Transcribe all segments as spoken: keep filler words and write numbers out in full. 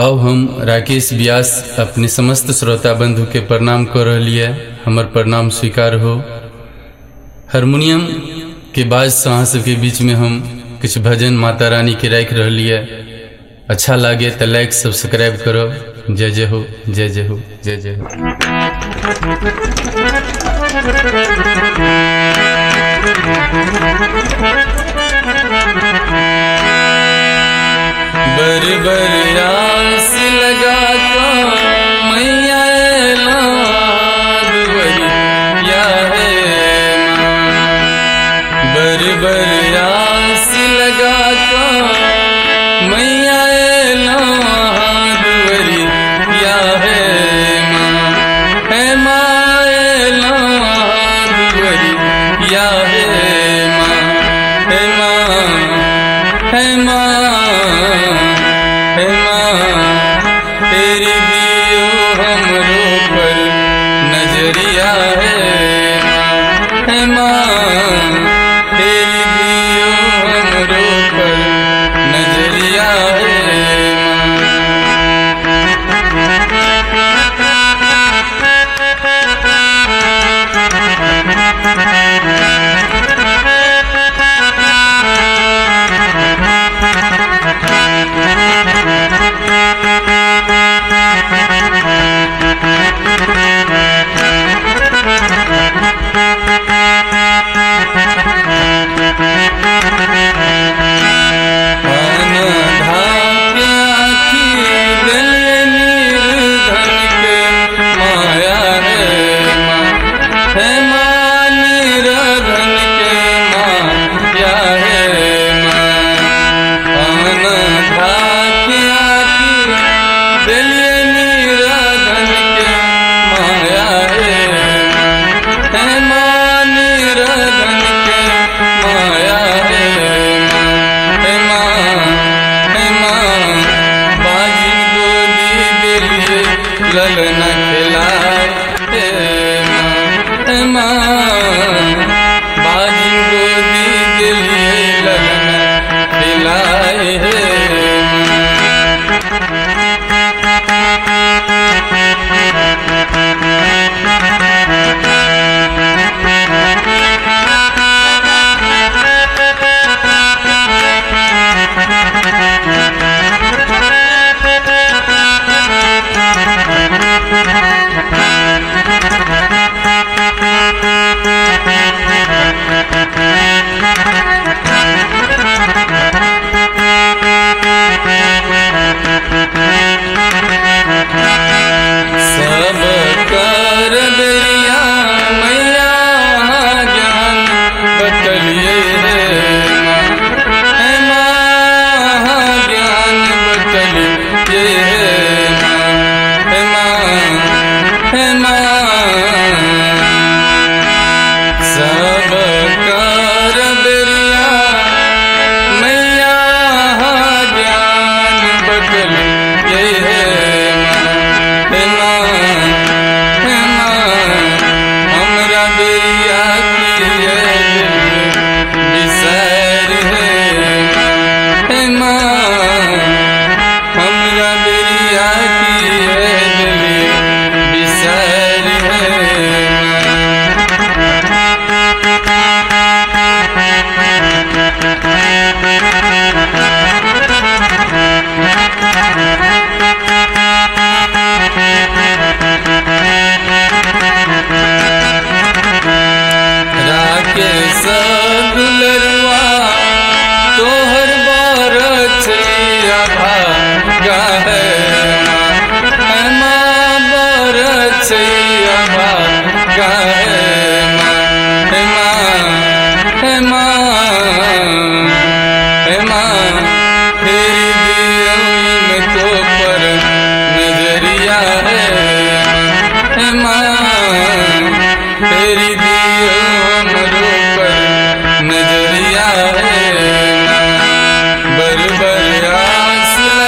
अब हम राकेश व्यास अपने समस्त श्रोता बंधु के प्रणाम कर रही है। हमर प्रणाम स्वीकार हो। हारमोनियम के बाज अहाँ सबके बीच में हम कुछ भजन माता रानी के राख रही है। अच्छा लगे तो लाइक सब्सक्राइब करो। जय जय हो, जय जय हो, जय जय हो। बर बर आस लगा तो मैया दुवरिया है माँ। बर बर आस लगा तो मैया दुवरिया है माँ। है माँ दुवरिया है माँ। है माँ, है माँ, तेरी दियो हमरो पर नजरिया है माँ। तेरी दियो हमरो पर नजरिया है ललना खिलाए हे माँ। बाजी गोदी के लिए ललना खिलाए हे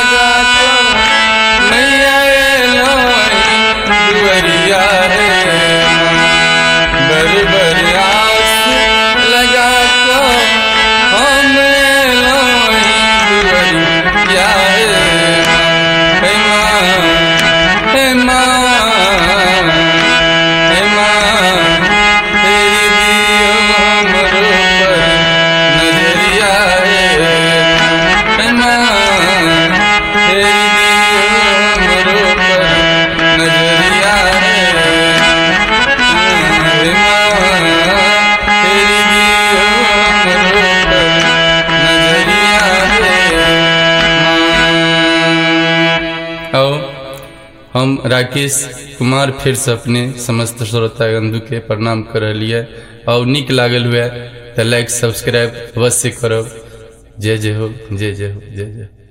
दुवरिया है। हम राकेश कुमार फिर से अपने समस्त श्रोता बंधु के प्रणाम कर रही और निक लागल हुए तो लाइक सब्सक्राइब अवश्य करब। जय जय हो, जय जय हो, जय जय।